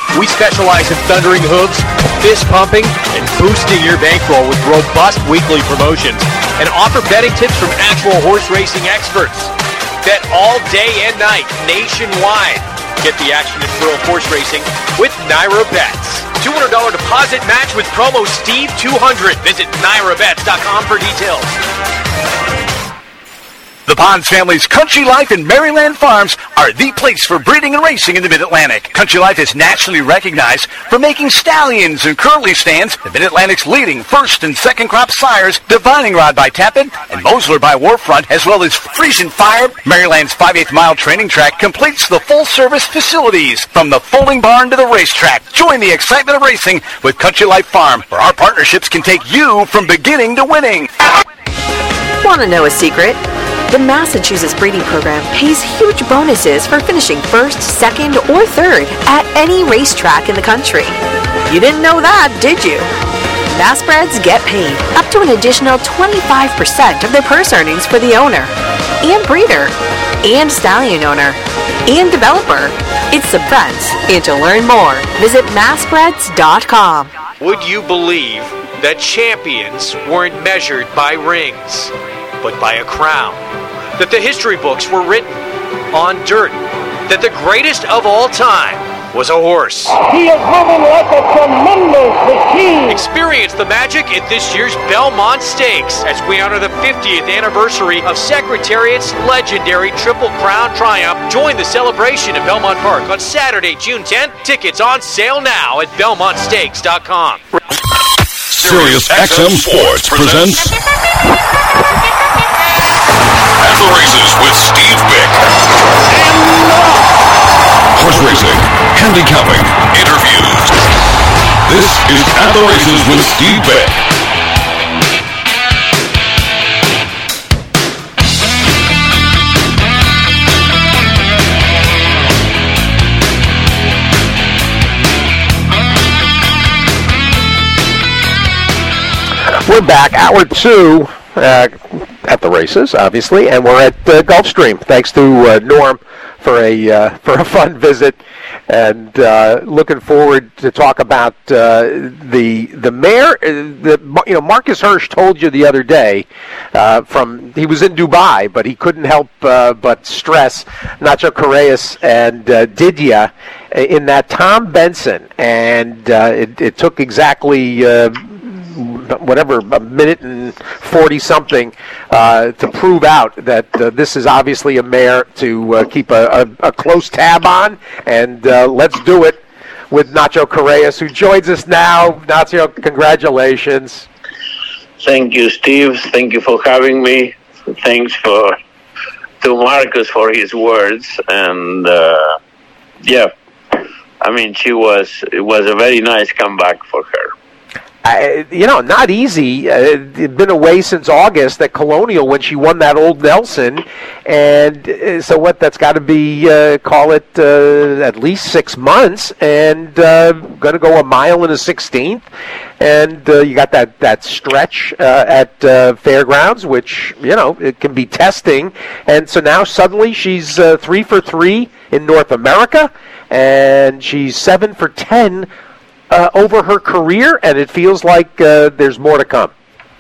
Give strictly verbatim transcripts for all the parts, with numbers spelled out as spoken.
We specialize in thundering hooves, fist pumping, and boosting your bankroll with robust weekly promotions, and offer betting tips from actual horse racing experts. Bet all day and night nationwide. Get the action and thrill of horse racing with Naira Bets. two hundred dollars deposit match with promo Steve two hundred. Visit Naira Bets dot com for details. The Ponds family's Country Life and Maryland Farms are the place for breeding and racing in the Mid-Atlantic. Country Life is nationally recognized for making stallions and curly stands, the Mid-Atlantic's leading first and second crop sires, Divining Rod by Tappan and Mosler by Warfront, as well as Frisian Fire. Maryland's five-eighths mile training track completes the full-service facilities from the folding barn to the racetrack. Join the excitement of racing with Country Life Farm, where our partnerships can take you from beginning to winning. Want to know a secret? The Massachusetts Breeding Program pays huge bonuses for finishing first, second, or third at any racetrack in the country. You didn't know that, did you? Massbreds get paid up to an additional twenty-five percent of their purse earnings for the owner, and breeder, and stallion owner, and developer. It's the Breds, and to learn more, visit massbreds dot com. Would you believe that champions weren't measured by rings, but by a crown? That the history books were written on dirt? That the greatest of all time was a horse? He is moving like a tremendous machine. Experience the magic at this year's Belmont Stakes as we honor the fiftieth anniversary of Secretariat's legendary Triple Crown Triumph. Join the celebration at Belmont Park on Saturday, June tenth. Tickets on sale now at belmont stakes dot com. Sirius X M Sports presents At the Races with Steve Bick. Horse racing, handicapping, interviews. This is At the Races with Steve Bick. We're back, hour two, uh, at the races, obviously, and we're at uh, Gulfstream. Thanks to uh, Norm for a uh, for a fun visit, and uh, looking forward to talk about uh, the the mare. The, you know, Marcus Hirsch told you the other day uh, from he was in Dubai, but he couldn't help uh, but stress Nacho Correas and uh, Didia in that Tom Benson, and uh, it, it took exactly. Uh, whatever, a minute and forty-something uh, to prove out that uh, this is obviously a mare to uh, keep a, a, a close tab on, and uh, let's do it with Nacho Correas, who joins us now. Nacho, congratulations. Thank you, Steve. Thank you for having me. Thanks for to Marcus for his words, and uh, yeah, I mean, she was it was a very nice comeback for her. Uh, you know, not easy. Uh, it'd been away since August at Colonial when she won that Old Nelson. And uh, so what, that's got to be, uh, call it uh, at least six months. And uh, going to go a mile and a sixteenth. And uh, you got that, that stretch uh, at uh, Fairgrounds, which, you know, it can be testing. And so now suddenly she's uh, three for three in North America. And she's seven for ten Uh, over her career, and it feels like uh, there's more to come.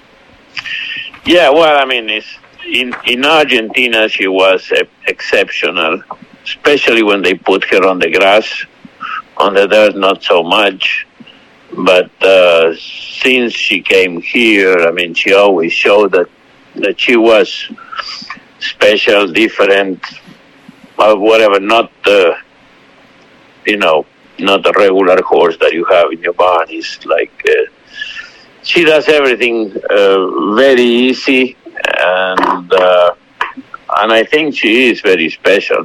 Yeah, well, I mean, it's, in in Argentina she was uh, exceptional, especially when they put her on the grass. On the dirt, not so much. But uh, since she came here, I mean, she always showed that that she was special, different, or whatever. Not uh, you know. Not a regular horse that you have in your barn. It's like uh, she does everything uh, very easy, and uh, and I think she is very special.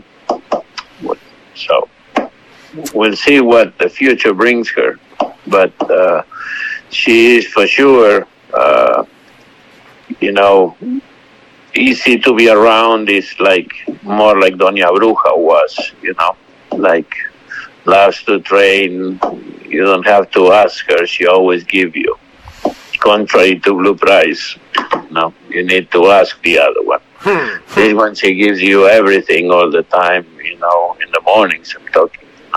So we'll see what the future brings her, but uh, she is for sure, uh, you know, easy to be around. Is like more like Doña Bruja was, you know, like. Loves to train. You don't have to ask her. She always give you. Contrary to Blue Price. No, you need to ask the other one. Hmm. This one, she gives you everything all the time, you know, in the mornings I'm talking, you know.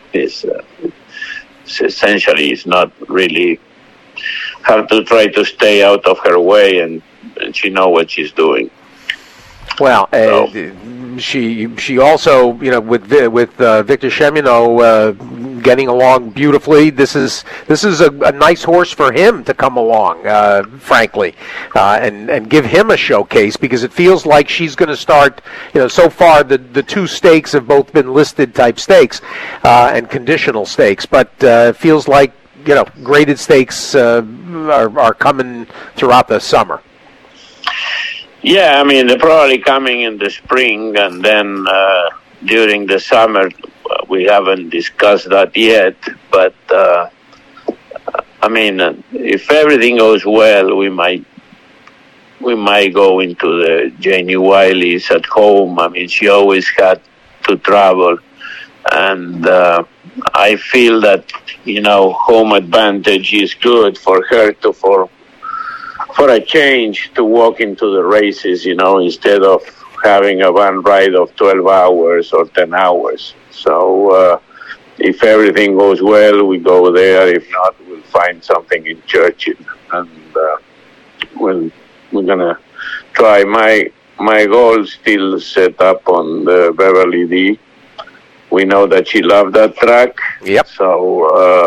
It's, uh, it's essentially it's not really have to try to stay out of her way, and, and she knows what she's doing. Well, So. uh, she she also, you know, with with uh, Victor Cheminot uh, getting along beautifully. This is this is a, a nice horse for him to come along, uh, frankly, uh, and and give him a showcase, because it feels like she's going to start. You know, so far the the two stakes have both been listed type stakes uh, and conditional stakes, but uh, it feels like, you know, graded stakes uh, are are coming throughout the summer. Yeah, I mean, they're probably coming in the spring, and then uh, during the summer. We haven't discussed that yet, but uh, I mean, if everything goes well, we might we might go into the Janie Wiley's at home. I mean, she always had to travel, and uh, I feel that, you know, home advantage is good for her to for for a change to walk into the races, you know, instead of having a van ride of twelve hours or ten hours. So uh, if everything goes well, we go there. If not, we'll find something in Churchill, and uh, we'll, we're gonna try. My my goal still set up on the Beverly D. We know that she loved that track. Yep. So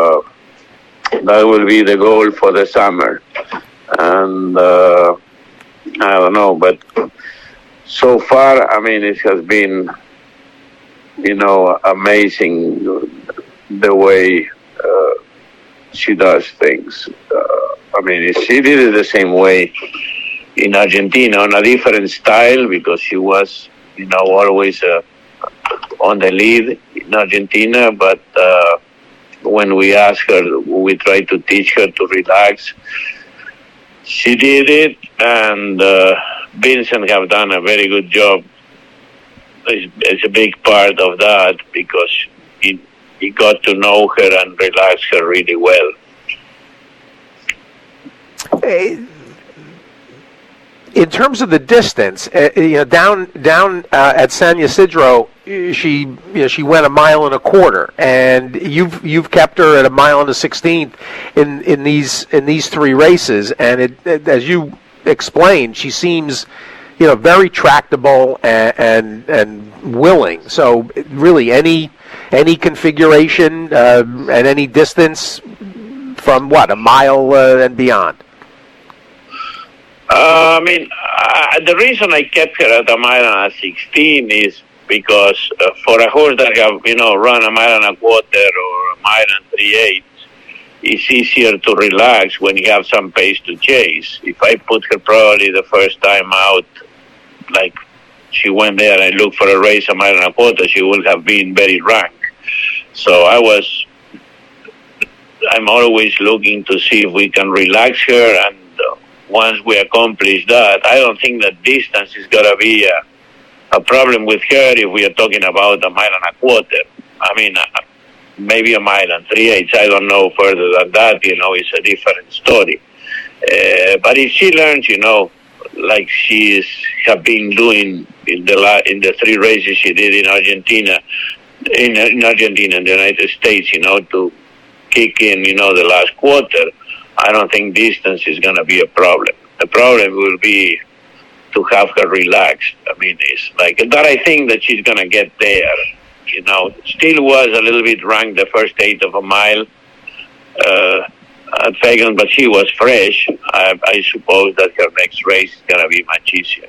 uh, that will be the goal for the summer, and uh, I don't know, but so far, I mean, it has been, you know, amazing the way uh, she does things. Uh, I mean, she did it the same way in Argentina, on a different style, because she was, you know, always uh, on the lead in Argentina. But uh, when we asked her, we tried to teach her to relax. She did it, and uh, Vincent have done a very good job. It's, it's a big part of that, because he, he got to know her and relax her really well. In terms of the distance, uh, you know, down down uh, at San Ysidro, she you know, she went a mile and a quarter, and you've you've kept her at a mile and a sixteenth in, in these in these three races, and it, it, as you explained, she seems, you know, very tractable and and, and willing. So really, any any configuration uh, at any distance from what a mile uh, and beyond. Uh, I mean, uh, the reason I kept her at a mile and a sixteen is because uh, for a horse that have, you know, run a mile and a quarter or a mile and three eighths, it's easier to relax when you have some pace to chase. If I put her probably the first time out, like she went there and looked for a race a mile and a quarter, she would have been very rank. So I was, I'm always looking to see if we can relax her, and uh, once we accomplish that, I don't think that distance is going to be a, a problem with her if we are talking about a mile and a quarter. I mean, uh, maybe a mile and three eighths. I don't know further than that, you know, it's a different story. Uh, but if she learns, you know, like she is, have been doing in the la- in the three races she did in Argentina, in, in Argentina and the United States, you know, to kick in, you know, the last quarter, I don't think distance is going to be a problem. The problem will be to have her relaxed. I mean, it's like that. I think that she's going to get there. You know, still was a little bit ranked the first eighth of a mile uh, at Fagan, but she was fresh. I, I suppose that her next race is going to be much easier.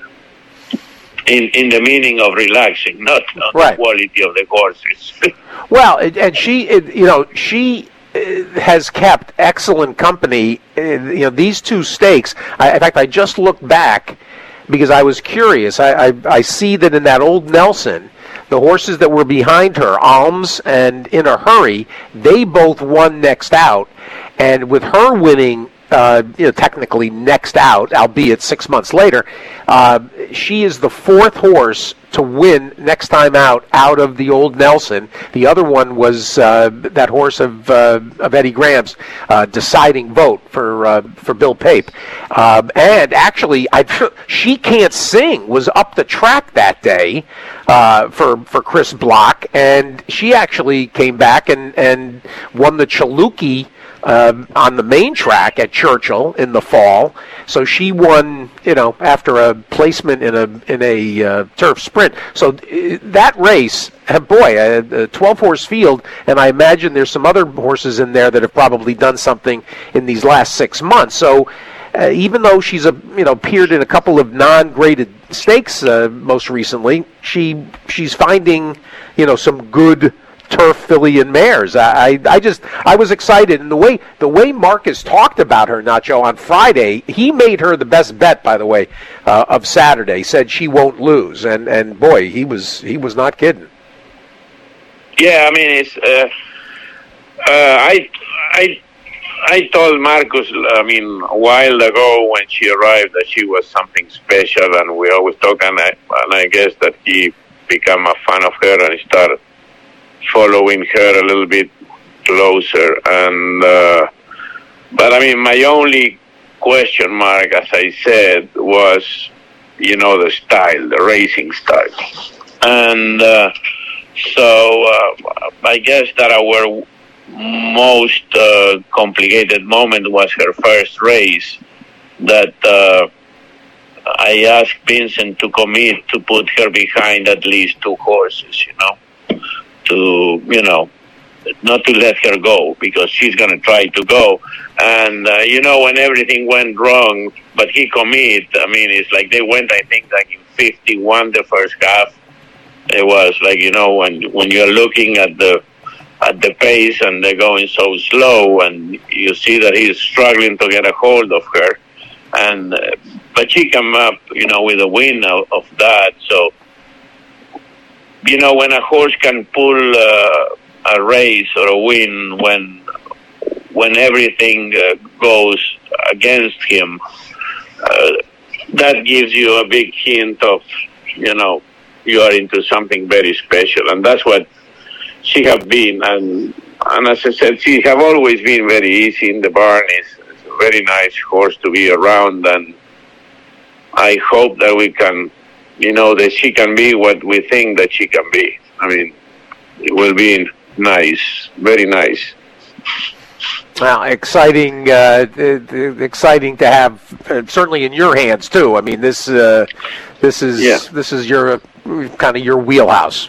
In in the meaning of relaxing, not on right. the quality of the horses. Well, and she, you know, she has kept excellent company. You know, these two stakes. I, in fact, I just looked back because I was curious. I, I, I see that in that old Nelson, the horses that were behind her, Alms and In a Hurry, they both won next out. And with her winning uh, you know, technically next out, albeit six months later. Uh, she is the fourth horse to win next time out out of the old Nelson. The other one was uh, that horse of uh, of Eddie Graham's, uh, Deciding Vote for uh, for Bill Pape. Um, and actually, I She Can't Sing was up the track that day uh, for for Chris Block, and she actually came back and, and won the Chaluki Uh, on the main track at Churchill in the fall. So she won, you know, after a placement in a in a uh, turf sprint. So uh, that race, uh, boy, a twelve-horse field, and I imagine there's some other horses in there that have probably done something in these last six months. So uh, even though she's a you know appeared in a couple of non-graded stakes uh, most recently, she she's finding you know some good turf filly and mares. I, I just I was excited, and the way the way Marcus talked about her, Nacho, on Friday, he made her the best bet, by the way, uh, of Saturday. Said she won't lose, and and boy, he was he was not kidding. Yeah, I mean it's uh, uh, I I I told Marcus, I mean, a while ago when she arrived that she was something special, and we always talk, and I and I guess that he became a fan of her and started following her a little bit closer. And uh, but I mean, my only question mark, as I said, was you know the style, the racing style, and uh, so uh, I guess that our most uh, complicated moment was her first race. That uh, I asked Vincent to commit to put her behind at least two horses, you know. To, you know, not to let her go, because she's going to try to go. And, uh, you know, when everything went wrong, but he commit, I mean, it's like they went, I think, like in fifty-one the first half. It was like, you know, when when you're looking at the at the pace and they're going so slow, and you see that he's struggling to get a hold of her. And, uh, but she came up, you know, with a win of, of that, so... You know, when a horse can pull uh, a race or a win when when everything uh, goes against him, uh, that gives you a big hint of, you know, you are into something very special. And that's what she have been. And, and as I said, she have always been very easy in the barn. It's, it's a very nice horse to be around. And I hope that we can... You know, that she can be what we think that she can be. I mean, it will be nice, very nice. Well, exciting, uh, exciting to have, uh, certainly in your hands too. I mean, this, uh, this is yeah. this is your kind of your wheelhouse.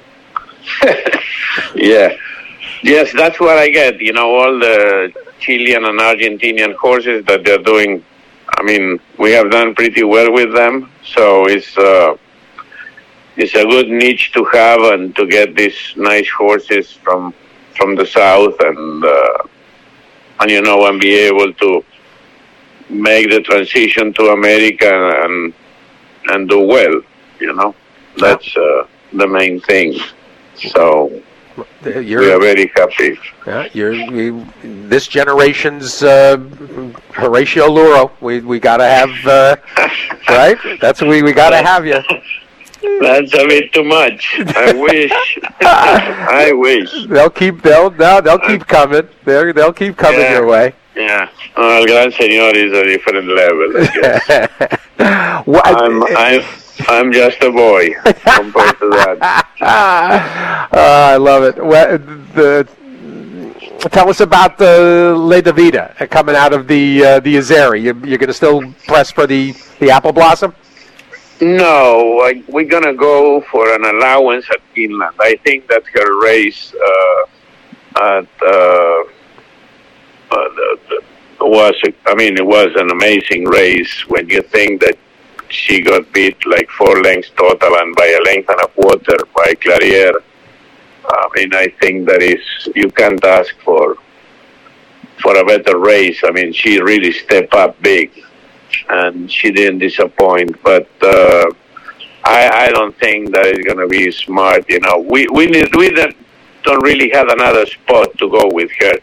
Yeah, yes, that's what I get. You know, all the Chilean and Argentinian horses that they're doing. I mean, we have done pretty well with them, so it's uh, it's a good niche to have and to get these nice horses from from the south, and uh, and you know, and be able to make the transition to America and and do well. You know, that's uh, the main thing. So. You're, we are very happy. Yeah, you're you, this generation's uh, Horatio Luro. We we gotta have uh, right. That's we we gotta have you. That's a bit too much. I wish. I wish. They'll keep they'll no, they'll keep coming. They they'll keep coming yeah, your way. Yeah. Well, El Gran Señor is a different level, I guess. What, I'm I'm I'm just a boy compared to that. uh, I love it. Well, the, tell us about the Le Davida coming out of the uh, the Azeri. You, you're going to still press for the, the Apple Blossom? No, I, we're going to go for an allowance at Finland. I think that her race uh, at uh, uh, the, the, was, I mean, it was an amazing race when you think that she got beat like four lengths total and by a length and a quarter by Clarier. I mean, I think that is, you can't ask for for a better race. I mean, she really stepped up big and she didn't disappoint. But uh, I, I don't think that it's going to be smart. You know, we we need, we don't really have another spot to go with her.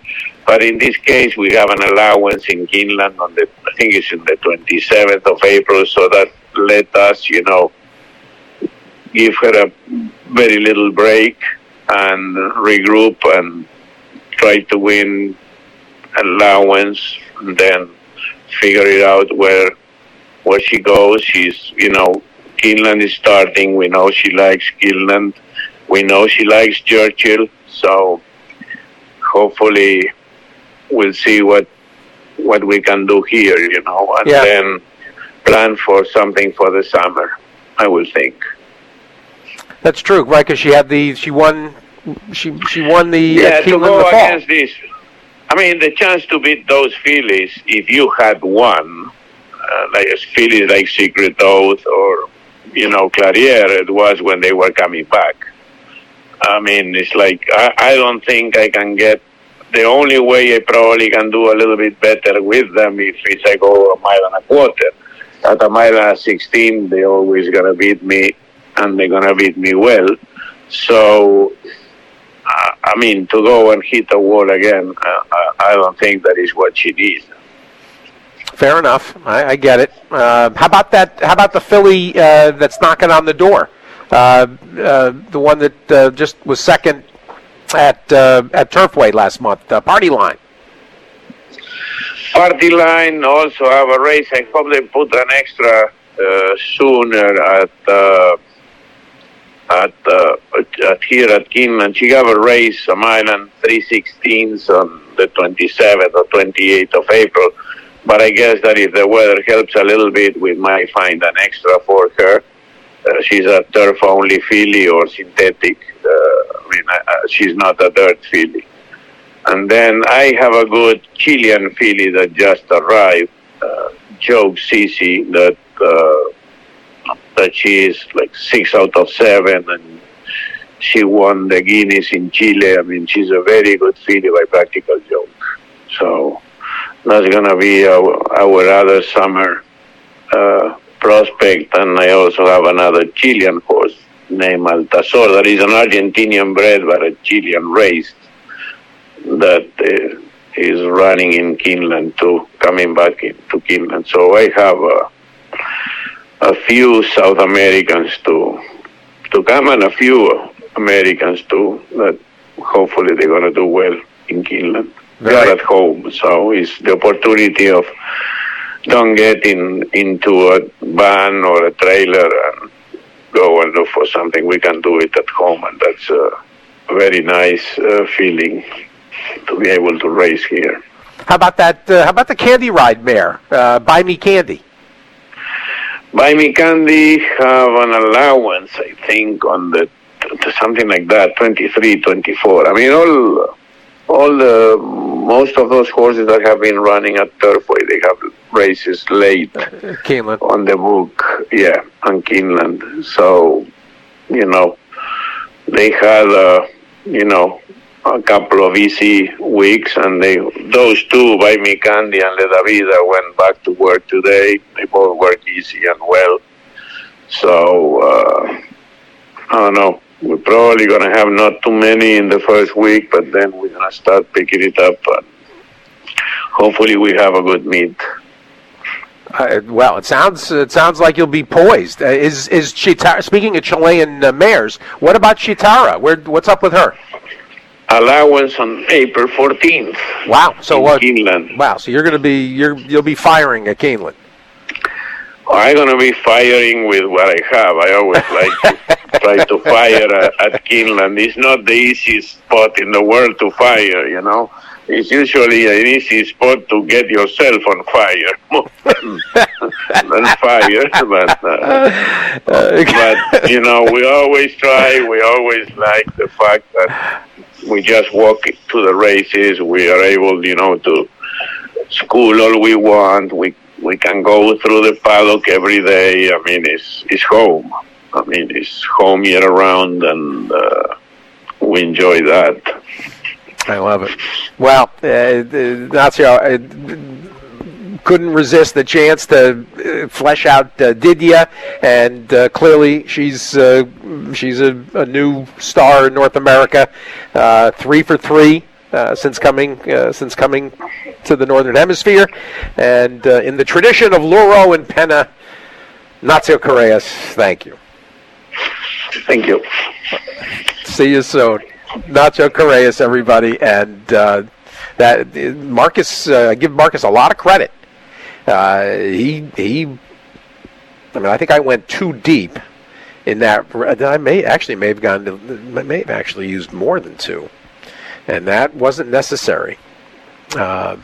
But in this case, we have an allowance in Keeneland on the, I think it's in the twenty-seventh of April, so that let us, you know, give her a very little break and regroup and try to win allowance, and then figure it out where where she goes. She's, you know, Keeneland is starting. We know she likes Keeneland. We know she likes Churchill. So hopefully we'll see what what we can do here, you know, and yeah. then plan for something for the summer, I will think. That's true, right? Because she had the she won she she won the yeah uh, to Keeneland go in the fall. against this. I mean, the chance to beat those fillies, if you had one, uh, like a filly like Secret Oath or, you know, Clarier, it was when they were coming back. I mean, it's like, I, I don't think I can get, the only way I probably can do a little bit better with them if it's I go a mile and a quarter. At a mile and a sixteen, they're always going to beat me, and they're going to beat me well. So, uh, I mean, to go and hit a wall again, uh, I, I don't think that is what she needs. Fair enough. I, I get it. Uh, how about that? How about the filly uh, that's knocking on the door? Uh, uh, the one that uh, just was second at uh, at Turfway last month. Uh, Party Line. Party Line also have a race. I hope they put an extra uh, sooner at uh, at, uh, at here at Keeneland. She have a race a mile and three sixteenths on the twenty-seventh or twenty-eighth of April. But I guess that if the weather helps a little bit, we might find an extra for her. Uh, she's a turf-only filly or synthetic. Uh, I mean, uh, she's not a dirt filly. And then I have a good Chilean filly that just arrived, uh, Joe Sisi, that uh, that she is like six out of seven, and she won the Guineas in Chile. I mean, she's a very good filly by practical joke. So that's gonna be our, our other summer uh, prospect. And I also have another Chilean horse named Altazor that is an Argentinian bred but a Chilean raced, that uh, is running in Keeneland too, coming back into Keeneland. So I have uh, a few South Americans to to come, and a few Americans too, that hopefully they're going to do well in Keeneland. They are at home, so it's the opportunity of don't get in, into a van or a trailer and go and look for something. We can do it at home, and that's a very nice uh, feeling to be able to race here. How about that? Uh, how about the Candy Ride mare? Uh, Buy Me Candy. Buy Me Candy have an allowance, I think, on the something like that, twenty-three, twenty-four. I mean, all, all the most of those horses that have been running at Turfway, they have races late Keeneland on the book, yeah, on Keeneland. So, you know, they had, uh, you know, a couple of easy weeks, and they those two, Buy Me Candy and La Vida, went back to work today. They both work easy and well. So, uh, I don't know. We're probably going to have not too many in the first week, but then we're going to start picking it up, and hopefully we have a good meet. Uh, well, it sounds it sounds like you'll be poised. Uh, is is Chitara, speaking of Chilean uh, mares, what about Chitara? Where what's up with her? Allowance on April fourteenth. Wow. So what? Uh, Keeneland. Wow. So you're going to be you're you'll be firing at Keeneland. I'm going to be firing with what I have. I always like to try to fire at, at Keeneland. It's not the easiest spot in the world to fire, you know. It's usually an easy spot to get yourself on fire than fire. But, uh, but, you know, we always try. We always like the fact that we just walk to the races. We are able, you know, to school all we want. We we can go through the paddock every day. I mean, it's it's home. I mean, it's home year round, and uh, we enjoy that. I love it. Well, uh, Nacio, I couldn't resist the chance to flesh out uh, Didia, and uh, clearly she's uh, she's a, a new star in North America. Uh, three for three uh, since coming uh, since coming to the Northern Hemisphere. And uh, in the tradition of Luro and Penna, Nacho Correas, thank you. Thank you. See you soon. Nacho Correas, everybody. And uh, that Marcus, uh, give Marcus a lot of credit. Uh, he, he, I mean, I think I went too deep in that. I may actually may have gone to, may have actually used more than two. And that wasn't necessary. Um,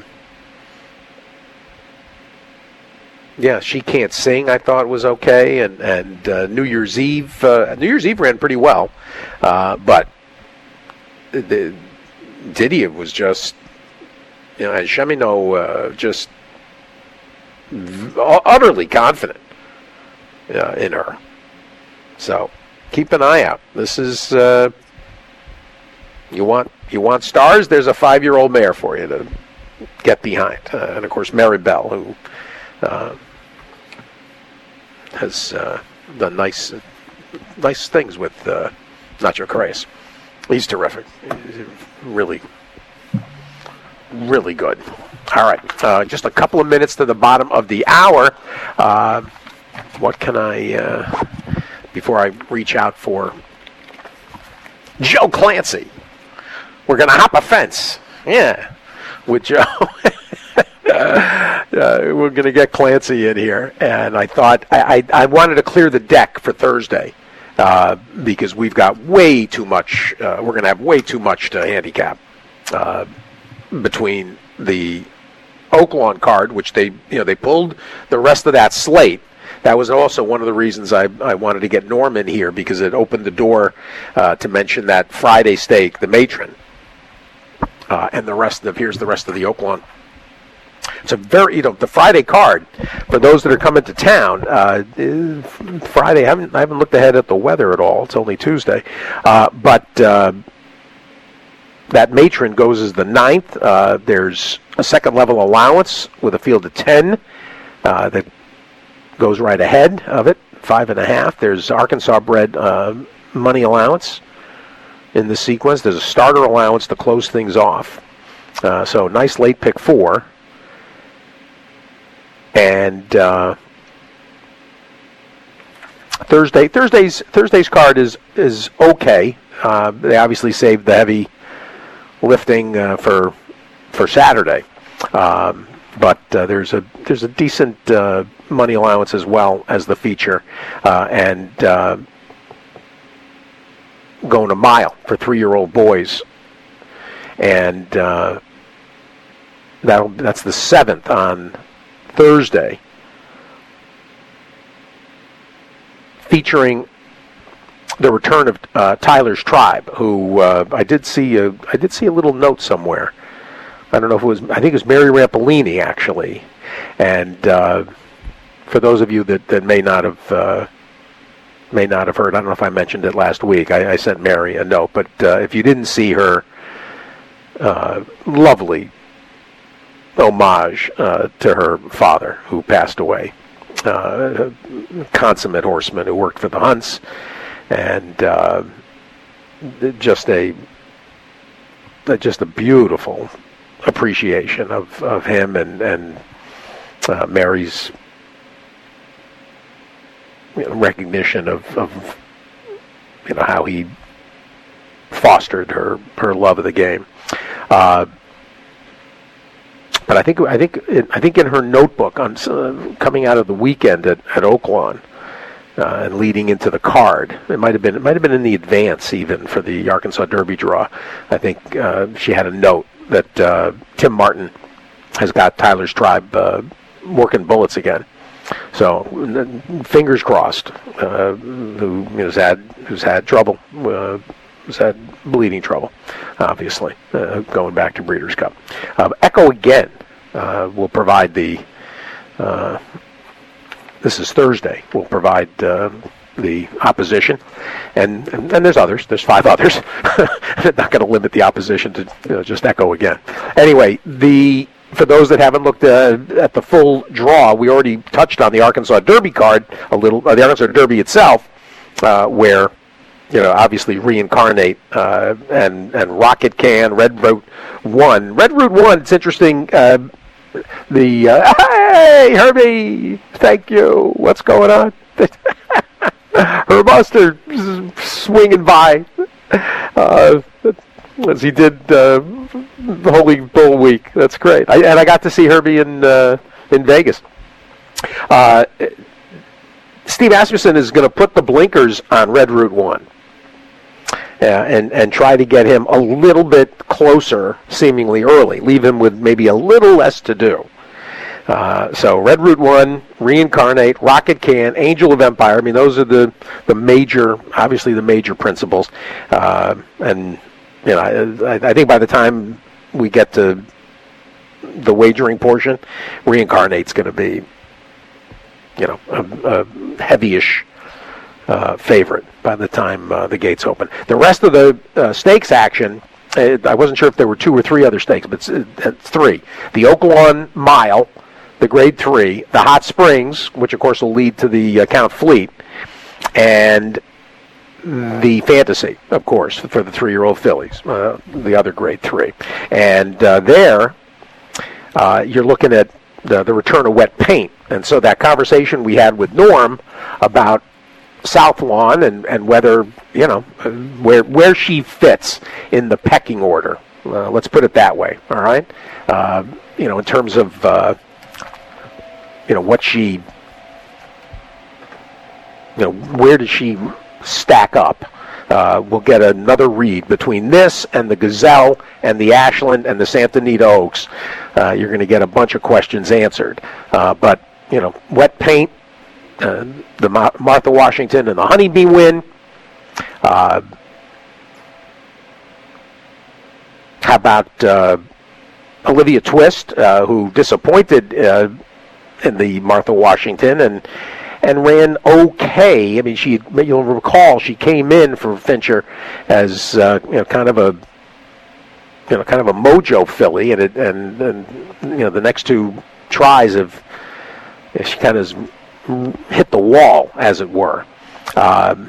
yeah, She Can't Sing, I thought was okay, and and uh, New Year's Eve, uh, New Year's Eve ran pretty well, uh, but the, Didier was just, you know, and Cheminot uh, just v- utterly confident uh, in her. So keep an eye out. This is uh, you want you want stars. There's a five-year-old mare for you to get behind, uh, and of course Mary Bell, who uh, has uh, done nice nice things with uh, Nacho Correas. He's terrific. He's really, really good. All right, uh, just a couple of minutes to the bottom of the hour. Uh, what can I? Uh, before I reach out for Joe Clancy. We're going to hop a fence. Yeah, with Joe. uh, we're going to get Clancy in here. And I thought I, I, I wanted to clear the deck for Thursday uh, because we've got way too much. Uh, we're going to have way too much to handicap uh, between the Oaklawn card, which they, you know, they pulled the rest of that slate. That was also one of the reasons I, I wanted to get Norm in here, because it opened the door uh, to mention that Friday stake, the Matron, uh, and the rest of here's the rest of the Oaklawn. It's a very, you know, the Friday card for those that are coming to town. Uh, Friday, I haven't I haven't looked ahead at the weather at all. It's only Tuesday, uh, but uh, that Matron goes as the ninth. Uh, there's a second level allowance with a field of ten uh, that goes right ahead of it, five and a half. There's Arkansas bred uh, money allowance in the sequence. There's a starter allowance to close things off. Uh, so nice late pick four. And uh, Thursday, Thursday's Thursday's card is is okay. Uh, they obviously saved the heavy lifting uh, for for Saturday. Um, But uh, there's a there's a decent uh, money allowance as well as the feature, uh, and uh, going a mile for three-year-old boys, and uh, that that's the seventh on Thursday, featuring the return of uh, Tyler's Tribe, who uh, I did see a I did see a little note somewhere. I don't know if it was, I think it was Mary Rampolini, actually. And uh, for those of you that, that may not have uh, may not have heard, I don't know if I mentioned it last week, I, I sent Mary a note. But uh, if you didn't see her uh, lovely homage uh, to her father, who passed away, uh, a consummate horseman who worked for the Hunts, and uh, just a just a beautiful appreciation of, of him and, and uh, Mary's, you know, recognition of, of you know how he fostered her, her love of the game. Uh, but I think I think I think in her notebook on uh, coming out of the weekend at, at Oaklawn uh, and leading into the card, it might have been it might have been in the advance even for the Arkansas Derby draw. I think uh, she had a note that uh, Tim Martin has got Tyler's Tribe uh, working bullets again. So fingers crossed. Uh, who has had who's had trouble, uh, who's had bleeding trouble, obviously, uh, going back to Breeders' Cup. Uh, Echo Again uh, will provide the. Uh, this is Thursday. Will provide. Uh, the opposition, and, and and there's others. There's five others. I'm not going to limit the opposition to, you know, just Echo Again. Anyway, the for those that haven't looked uh, at the full draw, we already touched on the Arkansas Derby card a little, uh, the Arkansas Derby itself, uh, where, you know, obviously Reincarnate uh, and and Rocket Can, Red Road, one. Red Route one, it's interesting. Uh, the, uh, hey, Herbie, thank you. What's going on? Herbuster swinging by uh, as he did uh, the Holy Bull Week. That's great. I, and I got to see Herbie in, uh, in Vegas. Uh, Steve Asmussen is going to put the blinkers on Red Route one. Yeah, and, and try to get him a little bit closer, seemingly early. Leave him with maybe a little less to do. Uh, so Red Route one, Reincarnate, Rocket Can, Angel of Empire. I mean, those are the, the major, obviously the major principles. Uh, and, you know, I, I think by the time we get to the wagering portion, Reincarnate's going to be, you know, a, a heavy-ish uh, favorite by the time uh, the gates open. The rest of the uh, stakes action, uh, I wasn't sure if there were two or three other stakes, but it's, it's three. The Oaklawn Mile, the Grade three, the Hot Springs, which of course will lead to the uh, Count Fleet, and the Fantasy, of course, for the three-year-old fillies, uh, the other Grade three. And uh, there, uh, you're looking at the, the return of Wet Paint. And so that conversation we had with Norm about South Lawn and, and whether, you know, where where she fits in the pecking order. Uh, let's put it that way, all right? Uh, you know, in terms of, uh, you know, what she, you know, where does she stack up? Uh, we'll get another read between this and the Gazelle and the Ashland and the Santa Anita Oaks. Uh, you're going to get a bunch of questions answered. Uh, but, you know, Wet Paint, uh, the Ma- Martha Washington and the Honeybee win. Uh, how about uh, Olivia Twist, uh, who disappointed uh, in the Martha Washington and and ran okay. I mean, she, you'll recall, she came in for Fincher as uh, you know, kind of a, you know, kind of a mojo filly, and it, and, and you know, the next two tries have, she kind of hit the wall, as it were. Um,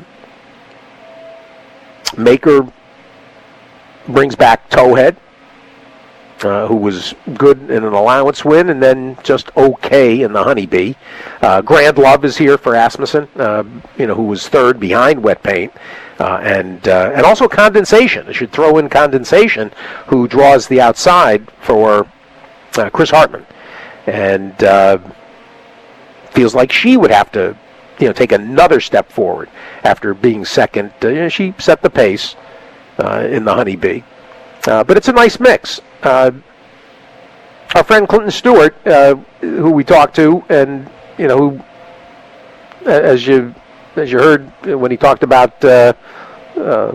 Maker brings back Towhead, Uh, who was good in an allowance win and then just okay in the Honeybee. Uh, Grand Love is here for Asmussen, uh, you know, who was third behind Wet Paint. Uh, and uh, and also Condensation. I should throw in Condensation, who draws the outside for uh, Chris Hartman. And uh, feels like she would have to, you know, take another step forward after being second. Uh, you know, she set the pace uh, in the Honeybee. Uh, but it's a nice mix. Uh, our friend Clinton Stewart, uh, who we talked to, and you know, who, as you as you heard when he talked about uh, uh,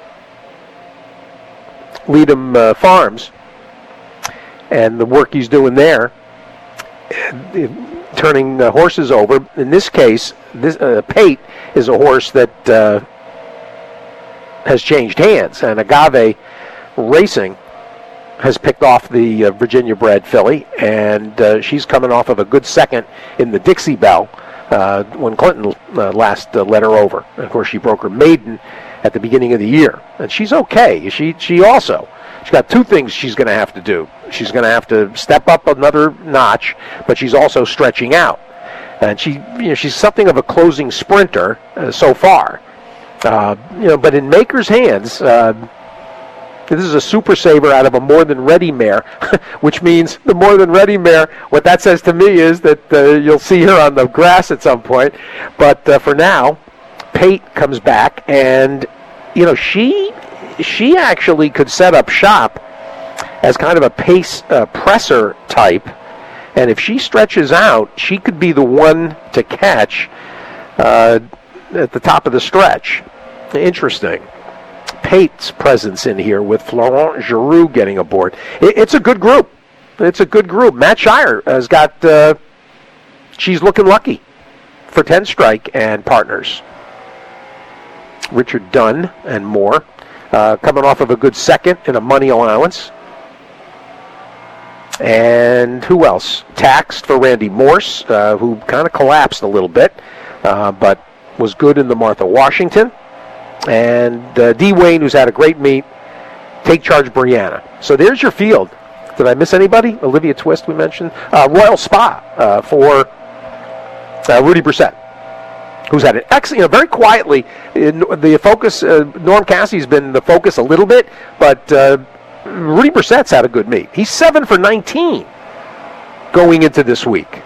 Leadham uh, Farms and the work he's doing there, uh, turning uh, horses over. In this case, this uh, Pate is a horse that uh, has changed hands, and Agave Racing has picked off the uh, Virginia-bred filly, and uh, she's coming off of a good second in the Dixie Belle uh, when Clinton uh, last uh, led her over. And of course, she broke her maiden at the beginning of the year, and she's okay. She she also she's got two things she's going to have to do. She's going to have to step up another notch, but she's also stretching out, and she you know she's something of a closing sprinter uh, so far. Uh, you know, but in Maker's hands. Uh, This is a super saver out of a more than ready mare, which means the more than ready mare, what that says to me is that uh, you'll see her on the grass at some point. But uh, for now, Pate comes back, and, you know, she she actually could set up shop as kind of a pace uh, presser type. And if she stretches out, she could be the one to catch uh, at the top of the stretch. Interesting. Pate's presence in here with Florent Giroux getting aboard. It, it's a good group. It's a good group. Matt Shire has got, uh, she's looking lucky for ten Strike and partners. Richard Dunn and more. Uh, coming off of a good second in a money allowance. And who else? Taxed for Randy Morse, uh, who kind of collapsed a little bit, uh, but was good in the Martha Washington. And uh, D. Wayne, who's had a great meet, Take Charge Brianna. So there's your field. Did I miss anybody? Olivia Twist, we mentioned. Uh, Royal Spa uh, for uh, Rudy Brissett, who's had an excellent, you know, very quietly. In the focus, uh, Norm Cassie's been the focus a little bit, but uh, Rudy Brissett's had a good meet. He's seven for nineteen going into this week.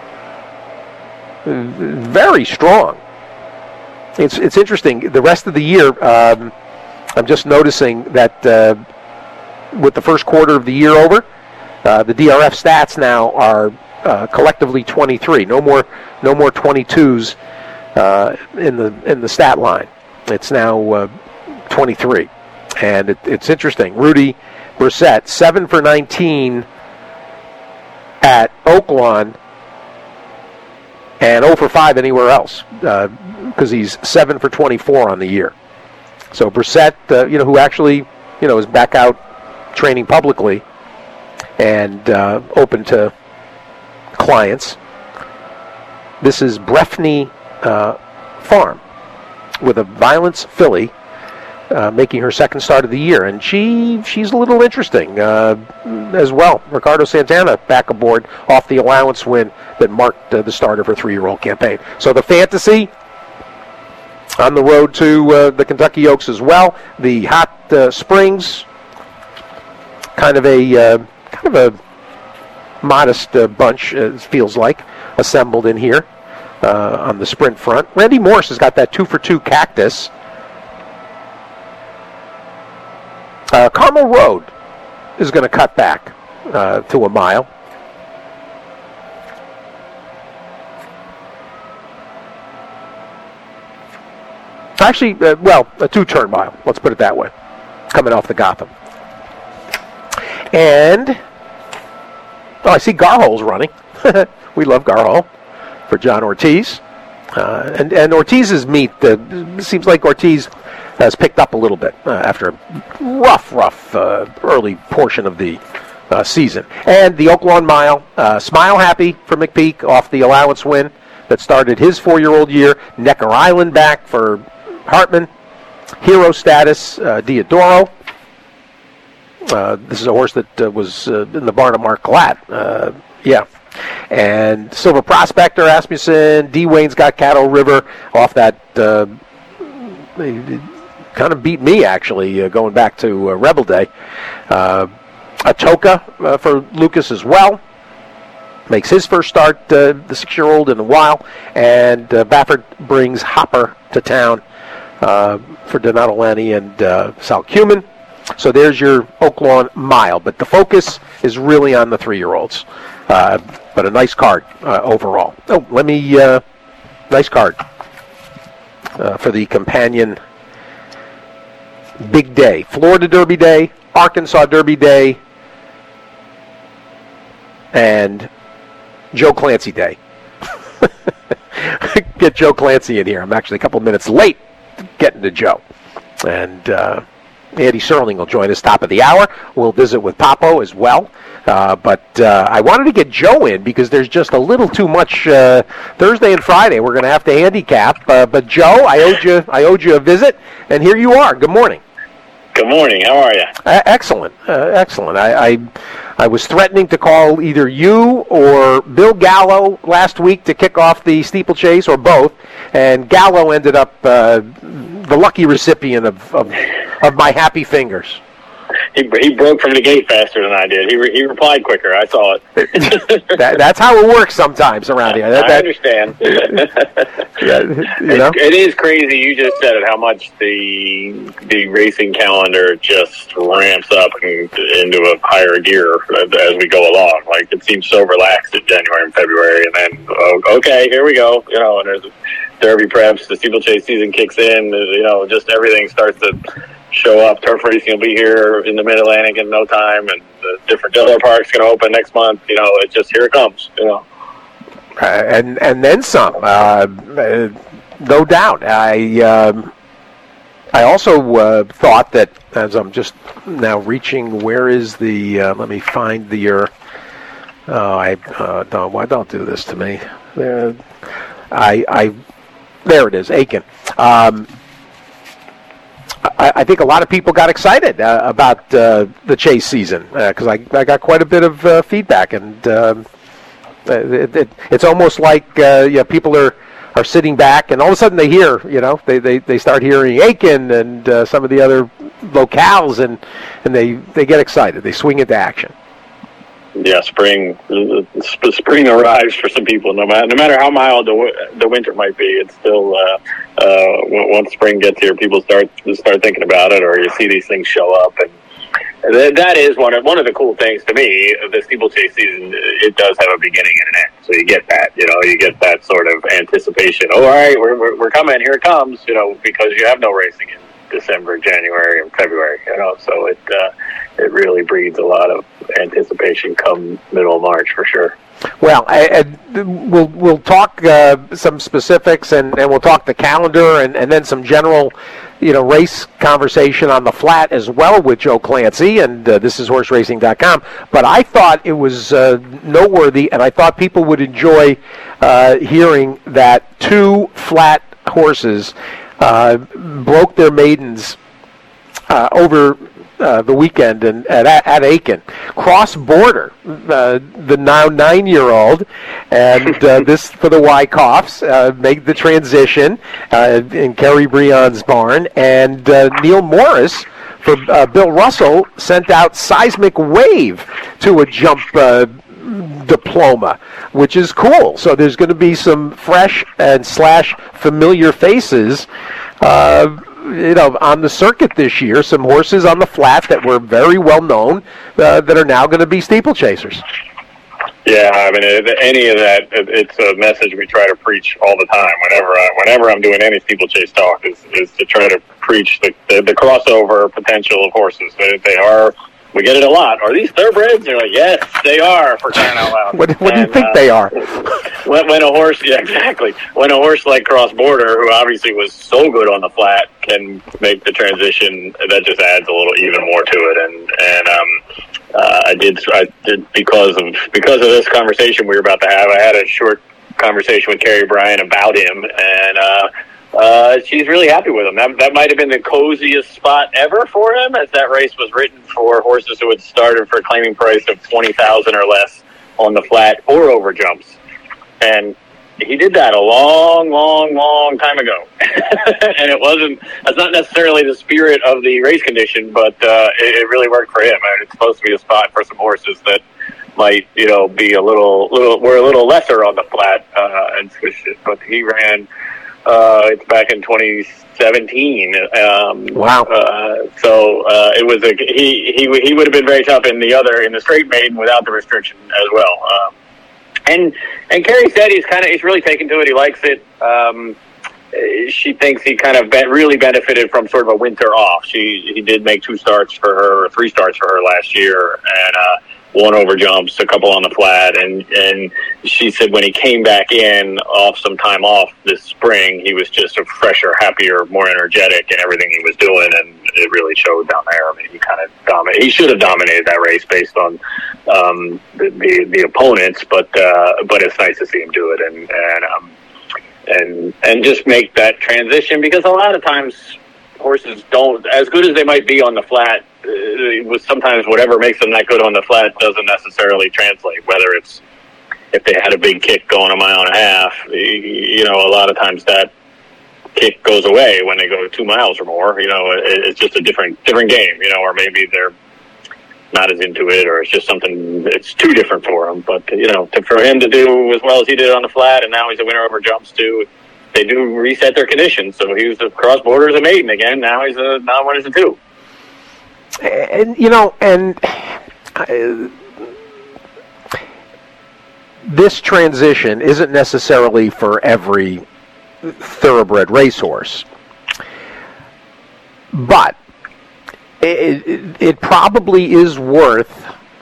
Very strong. It's it's interesting. The rest of the year, um, I'm just noticing that uh, with the first quarter of the year over, uh, the D R F stats now are uh, collectively twenty-three. No more, no more twenty-twos uh, in the in the stat line. It's now uh, twenty-three, and it, it's interesting. Rudy Brissett, seven for nineteen at Oaklawn, and zero for five anywhere else, because uh, he's seven for twenty-four on the year. So Brissett, uh, you know, who actually, you know, is back out training publicly and uh, open to clients. This is Breffney uh, Farm with a Violence filly uh, making her second start of the year, and she she's a little interesting uh, as well. Ricardo Santana back aboard off the allowance win that marked uh, the start of her three-year-old campaign. So the fantasy on the road to uh, the Kentucky Oaks as well. The Hot uh, Springs, kind of a uh, kind of a modest uh, bunch, uh, it feels like, assembled in here uh, on the sprint front. Randy Morse has got that two for two Cactus. Uh, Carmel Road is going to cut back uh, to a mile. Actually, uh, well, a two-turn mile. Let's put it that way. Coming off the Gotham. And, oh, I see Garhol's running. We love Garhol for John Ortiz. Uh, and, and Ortiz's meet, uh, seems like Ortiz has picked up a little bit uh, after a rough, rough uh, early portion of the uh, season. And the Oaklawn Mile, uh, Smile Happy for McPeak off the allowance win that started his four-year-old year. Necker Island back for Hartman. Hero Status, uh, Diodoro. Uh, this is a horse that uh, was uh, in the barn of Mark Glatt. Uh, yeah. And Silver Prospector, Asmussen. D. Wayne's got Caddo River off that. Uh, they kind of beat me, actually, uh, going back to uh, Rebel Day. Uh, Atoka uh, for Lucas as well. Makes his first start, uh, the six-year-old, in a while. And uh, Baffert brings Hopper to town uh, for Donato Lanni and uh, Sal Cumin. So there's your Oaklawn Mile. But the focus is really on the three-year-olds. Uh, but a nice card uh, overall. Oh, let me, uh, nice card uh, for the companion big day. Florida Derby Day, Arkansas Derby Day, and Joe Clancy Day. Get Joe Clancy in here. I'm actually a couple minutes late getting to Joe. And uh, Andy Serling will join us top of the hour. We'll visit with Papo as well. Uh, but uh, I wanted to get Joe in because there's just a little too much uh, Thursday and Friday. We're going to have to handicap. Uh, but Joe, I owed you, I owed you a visit, and here you are. Good morning. Good morning. How are you? Uh, excellent, uh, excellent. I, I, I was threatening to call either you or Bill Gallo last week to kick off the steeplechase, or both, and Gallo ended up uh, the lucky recipient of, of of my happy fingers. He, he broke from the gate faster than I did. He re, he replied quicker. I saw it. that, that's how it works sometimes around here. That, I that, understand. yeah, you know? It is crazy. You just said it. How much the the racing calendar just ramps up and, into a higher gear as we go along. Like, it seems so relaxed in January and February, and then oh, okay, here we go. You know, and there's Derby preps. The steeplechase season kicks in. You know, just everything starts to show up. Turf racing will be here in the Mid-Atlantic in no time, and the different Diller Park's going to open next month. You know, it's just, here it comes, you know. Uh, and and then some, uh, uh, no doubt. I um, I also uh, thought that, as I'm just now reaching, where is the, uh, let me find the, uh, oh, I, uh, don't, why don't do this to me? Uh, I, I, there it is, Aiken. Um, I, I think a lot of people got excited uh, about uh, the chase season because uh, I, I got quite a bit of uh, feedback, and um, it, it, it's almost like uh, yeah, people are, are sitting back, and all of a sudden they hear, you know, they, they, they start hearing Aiken and uh, some of the other locales, and, and they, they get excited. They swing into action. Yeah, spring spring arrives for some people. No matter no matter how mild the the winter might be, it's still uh, uh, once spring gets here, people start start thinking about it, or you see these things show up, and that is one of one of the cool things to me. The steeplechase season, it does have a beginning and an end, so you get that. You know, you get that sort of anticipation. Oh, all right, we're we're, we're coming. Here it comes. You know, because you have no racing in December, January, and February. You know, so it uh, it really breeds a lot of anticipation come middle of March for sure. Well, I, I, we'll we'll talk uh, some specifics, and, and we'll talk the calendar, and, and then some general, you know, race conversation on the flat as well with Joe Clancy, and uh, this is horse racing dot com. But I thought it was uh, noteworthy, and I thought people would enjoy uh, hearing that two flat horses uh, broke their maidens uh, over Uh, the weekend and at, at Aiken. Cross Border, uh, the now nine-year-old, and uh, this for the Wyckoffs, uh, made the transition uh, in Kerry Breon's barn, and uh, Neil Morris for uh, Bill Russell sent out Seismic Wave to a jump uh, diploma, which is cool. So there's going to be some fresh and slash familiar faces uh, you know, on the circuit this year, some horses on the flat that were very well known uh, that are now going to be steeplechasers. Yeah, I mean, any of that, it's a message we try to preach all the time. Whenever I, whenever I'm doing any steeplechase talk, is is to try to preach the the, the crossover potential of horses. They, they are. We get it a lot. Are these thoroughbreds? You're like, yes, they are, for crying out loud. What, what and, do you think uh, they are? when, when a horse, yeah, exactly. When a horse like Cross Border, who obviously was so good on the flat, can make the transition, that just adds a little even more to it. And and um, uh, I did, I did because of because of this conversation we were about to have. I had a short conversation with Kerry Bryan about him, and. Uh, Uh, she's really happy with him. That, that might have been the coziest spot ever for him, as that race was written for horses who had started for a claiming price of twenty thousand dollars or less on the flat or over jumps. And he did that a long, long, long time ago. And it wasn't, that's not necessarily the spirit of the race condition, but uh, it, it really worked for him. I mean, it's supposed to be a spot for some horses that might, you know, be a little, little, were a little lesser on the flat, uh, and but he ran. Uh, it's back in twenty seventeen. Um, wow. Uh, so uh, it was a he he he would have been very tough in the other in the straight maiden without the restriction as well. Um, and and Kerry said he's kind of he's really taken to it. He likes it. Um, she thinks he kind of be- really benefited from sort of a winter off. She he did make two starts for her, or three starts for her last year, and. Uh, one over jumps, a couple on the flat, and, and she said when he came back in off some time off this spring, he was just a fresher, happier, more energetic in everything he was doing, and it really showed down there. I mean, he kind of dominated. He should have dominated that race based on um, the, the the opponents, but uh, but it's nice to see him do it and and um, and and just make that transition, because a lot of times horses don't, as good as they might be on the flat, uh, with sometimes whatever makes them that good on the flat doesn't necessarily translate, whether it's if they had a big kick going a mile and a half, you know, a lot of times that kick goes away when they go two miles or more. You know, it, it's just a different different game, you know, or maybe they're not as into it, or it's just something that's too different for them. But, you know, to, for him to do as well as he did on the flat, and now he's a winner over jumps too, they do reset their conditions. So he was a Cross Border as a maiden again. Now he's a now one is a two. And you know, and uh, this transition isn't necessarily for every thoroughbred racehorse, but it, it, it probably is worth,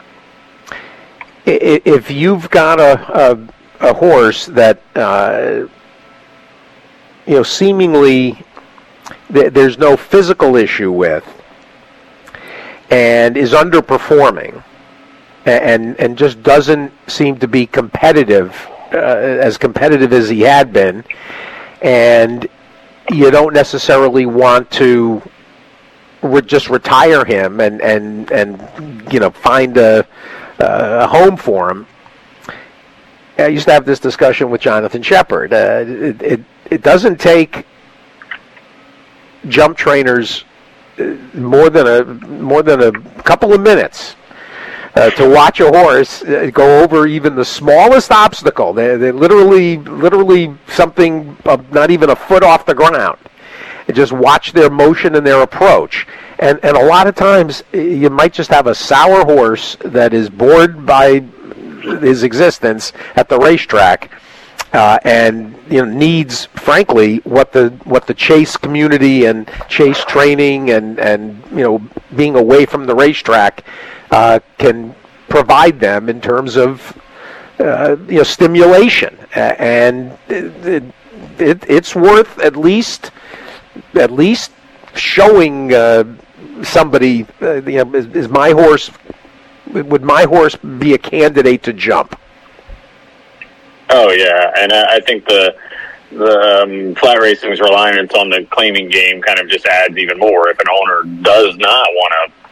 if you've got a a, a horse that. Uh, you know, seemingly th- there's no physical issue with, and is underperforming, and and just doesn't seem to be competitive, uh, as competitive as he had been, and you don't necessarily want to would just retire him and, and, and you know, find a, a home for him. I used to have this discussion with Jonathan Shepard. Uh, it, it it doesn't take jump trainers more than a more than a couple of minutes uh, to watch a horse go over even the smallest obstacle. They they literally literally something uh, not even a foot off the ground. And just watch their motion and their approach. And and a lot of times you might just have a sour horse that is bored by his existence at the racetrack, uh, and you know needs, frankly, what the what the chase community and chase training and and you know being away from the racetrack uh, can provide them in terms of uh, you know stimulation, uh, and it, it, it's worth at least at least showing uh, somebody uh, you know is, is my horse. Would my horse be a candidate to jump? Oh yeah, and I think the the um, flat racing's reliance on the claiming game kind of just adds even more. If an owner does not want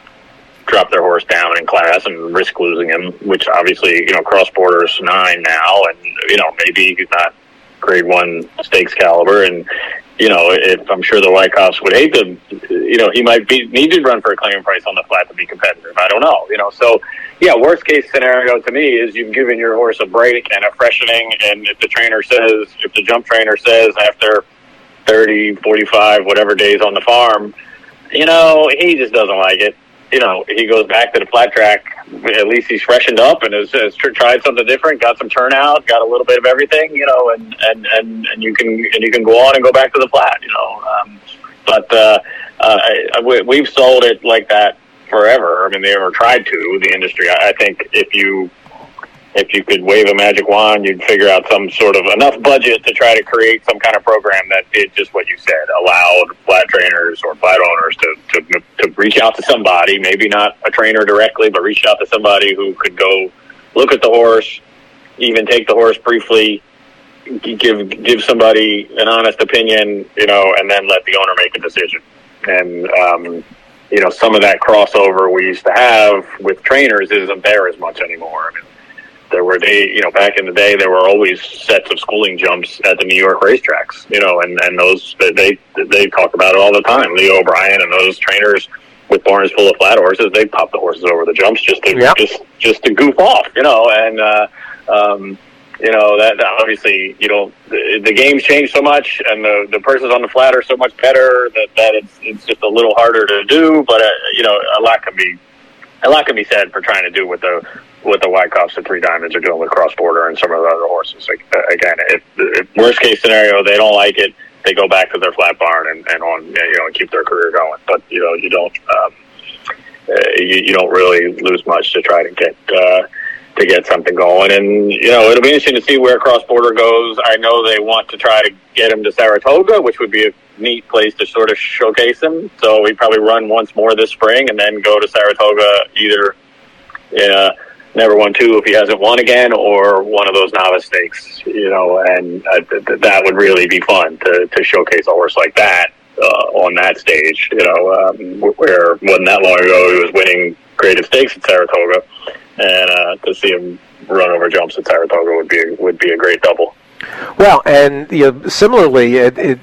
to drop their horse down in class and risk losing him, which obviously you know Cross Border's nine now, and you know maybe he's not grade one stakes caliber, and you know if I'm sure the Wyckoffs would hate to, you know he might be need to run for a claiming price on the flat to be competitive. I don't know, you know so. Yeah, worst case scenario to me is you've given your horse a break and a freshening, and if the trainer says, if the jump trainer says after thirty, forty-five, whatever days on the farm, you know, he just doesn't like it. You know, he goes back to the flat track, at least he's freshened up and has, has tried something different, got some turnout, got a little bit of everything, you know, and, and, and, and you can and you can go on and go back to the flat, you know. Um, but uh, uh, we, we've sold it like that forever. I mean, they ever tried to, the industry. I think if you if you could wave a magic wand, you'd figure out some sort of enough budget to try to create some kind of program that did just what you said, allowed flat trainers or flat owners to, to, to reach out to somebody, maybe not a trainer directly, but reach out to somebody who could go look at the horse, even take the horse briefly, give give somebody an honest opinion, you know, and then let the owner make a decision. And, um, you know, some of that crossover we used to have with trainers isn't there as much anymore. I mean, there were they, you know, back in the day, there were always sets of schooling jumps at the New York racetracks, you know, and, and those, they, they talk about it all the time. Leo O'Brien and those trainers with barns full of flat horses, they pop the horses over the jumps just to, yep. just, just to goof off, you know, and, uh, um, you know, that, that obviously, you know, the, the game's changed so much and the, the persons on the flat are so much better that, that it's, it's just a little harder to do. But, uh, you know, a lot can be, a lot can be said for trying to do what the, what the Wyckoffs and Three Diamonds are doing with Cross Border and some of the other horses. Like, uh, again, if, if worst case scenario, they don't like it, they go back to their flat barn and, and on, you know, and keep their career going. But, you know, you don't, um, uh, you, you don't really lose much to try to get, uh, to get something going. And, you know, it'll be interesting to see where Cross Border goes. I know they want to try to get him to Saratoga, which would be a neat place to sort of showcase him. So he'd probably run once more this spring and then go to Saratoga either in a Never Won Two if he hasn't won again, or one of those novice stakes, you know, and uh, th- th- that would really be fun to, to showcase a horse like that uh, on that stage, you know, um, where wasn't that long ago he was winning graded stakes at Saratoga. And uh, to see him run over jumps at Saratoga would be would be a great double. Well, and you know, similarly, it, it,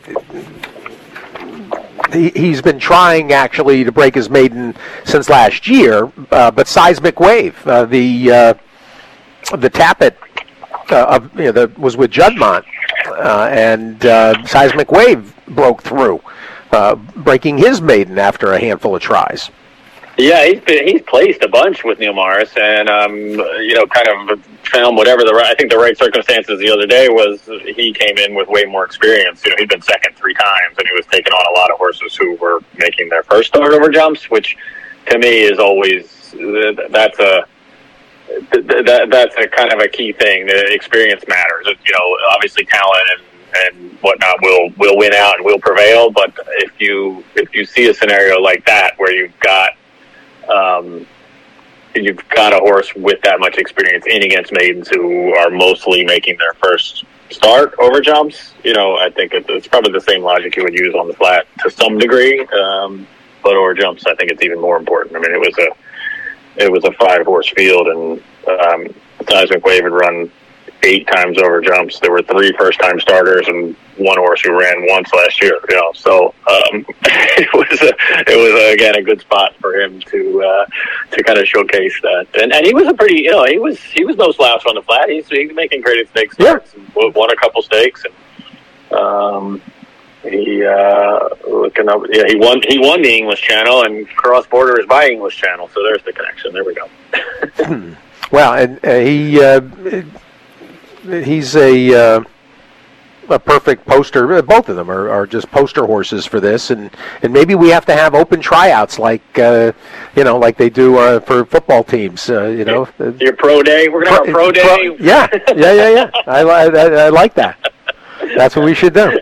he, he's been trying actually to break his maiden since last year. Uh, but Seismic Wave, uh, the uh, the Tappet uh, of you know that was with Juddmonte, uh, and uh, Seismic Wave broke through, uh, breaking his maiden after a handful of tries. Yeah, he's been, he's placed a bunch with Neil Morris, and um, you know, kind of found whatever the I think the right circumstances the other day was he came in with way more experience. You know, he'd been second three times, and he was taking on a lot of horses who were making their first start over jumps, which to me is always that's a that, that's a kind of a key thing. The experience matters. You know, obviously talent and. and whatnot will will win out and will prevail. But if you if you see a scenario like that where you've got um, you've got a horse with that much experience in against maidens who are mostly making their first start over jumps, you know, I think it's probably the same logic you would use on the flat to some degree. Um, but over jumps, I think it's even more important. I mean, it was a it was a five horse field, and um, Times McWave had run eight times over jumps. There were three first time starters and one horse who ran once last year. You know, so um, it was a, it was a, again a good spot for him to uh, to kind of showcase that. And and he was a pretty you know he was he was no slouch on the flat. He's, he's making graded stake starts. Yeah. And won a couple stakes and. Um, He uh, looking up. Yeah, he won. He won the English Channel, and Cross Border is by English Channel. So there's the connection. There we go. Well, and uh, he uh, he's a uh, a perfect poster. Both of them are, are just poster horses for this, and, and maybe we have to have open tryouts like uh, you know like they do uh, for football teams. Uh, you know, your pro day. We're gonna have a pro day. Pro, yeah, yeah, yeah, yeah. I, I I like that. That's what we should do.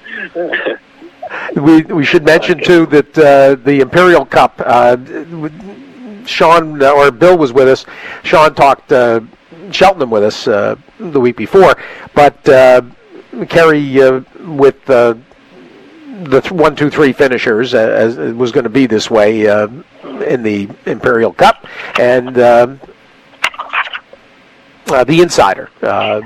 We we should mention okay. too that uh, the Imperial Cup. Uh, Sean or Bill was with us. Sean talked uh, Cheltenham with us uh, the week before, but uh, Kerry uh, with uh, the th- one, two, three finishers uh, as it was going to be this way uh, in the Imperial Cup, and uh, uh, the Insider. Uh,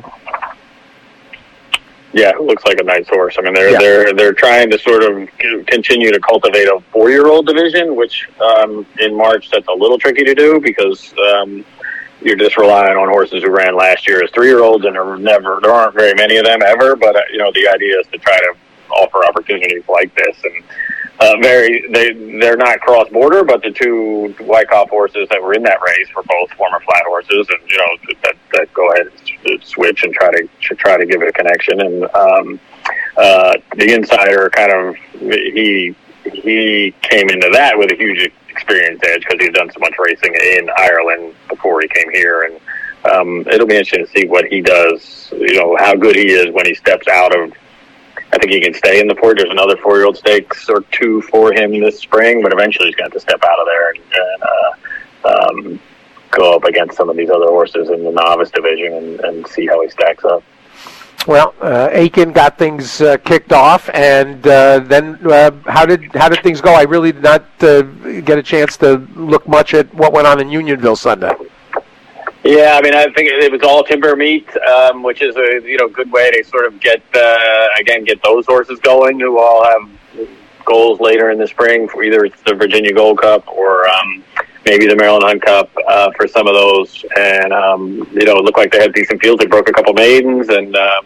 Yeah, it looks like a nice horse. I mean, they're yeah. they're they're trying to sort of continue to cultivate a four-year-old division, which um, in March that's a little tricky to do because um, you're just relying on horses who ran last year as three-year-olds, and there never there aren't very many of them ever. But uh, you know, the idea is to try to offer opportunities like this, and uh, very they they're not cross-border, but the two Wyckoff horses that were in that race were both former flat horses, and you know that that go ahead and switch and try to try to give it a connection. And um, uh, the Insider kind of he he came into that with a huge experience edge because he's done so much racing in Ireland before he came here, and um, it'll be interesting to see what he does. You know how good he is when he steps out of. I think he can stay in the four. There's another four-year-old stakes or two for him this spring, but eventually he's going to have to step out of there and, and uh, um, go up against some of these other horses in the novice division and, and see how he stacks up. Well, uh, Aiken got things uh, kicked off, and uh, then uh, how did how did things go? I really did not uh, get a chance to look much at what went on in Unionville Sunday. Yeah, I mean, I think it was all timber meet, um, which is a you know good way to sort of get uh, again get those horses going who all have goals later in the spring for either it's the Virginia Gold Cup or um, maybe the Maryland Hunt Cup uh, for some of those. And um, you know, it looked like they had decent fields. They broke a couple maidens, and um,